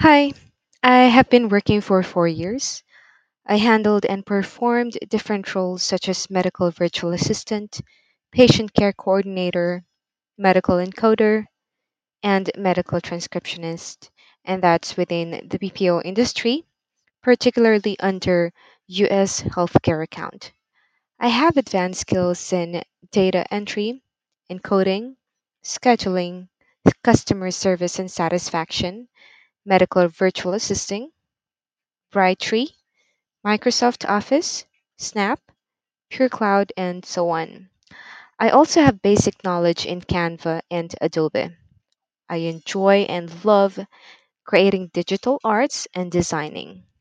Hi, I have been working for 4 years. I handled and performed different roles such as medical virtual assistant, patient care coordinator, medical encoder, and medical transcriptionist, and that's within the BPO industry, particularly under US healthcare account. I have advanced skills in data entry, encoding, scheduling, customer service and satisfaction, medical virtual assisting, Brightree, Microsoft Office, Snap, PureCloud, and so on. I also have basic knowledge in Canva and Adobe. I enjoy and love creating digital arts and designing.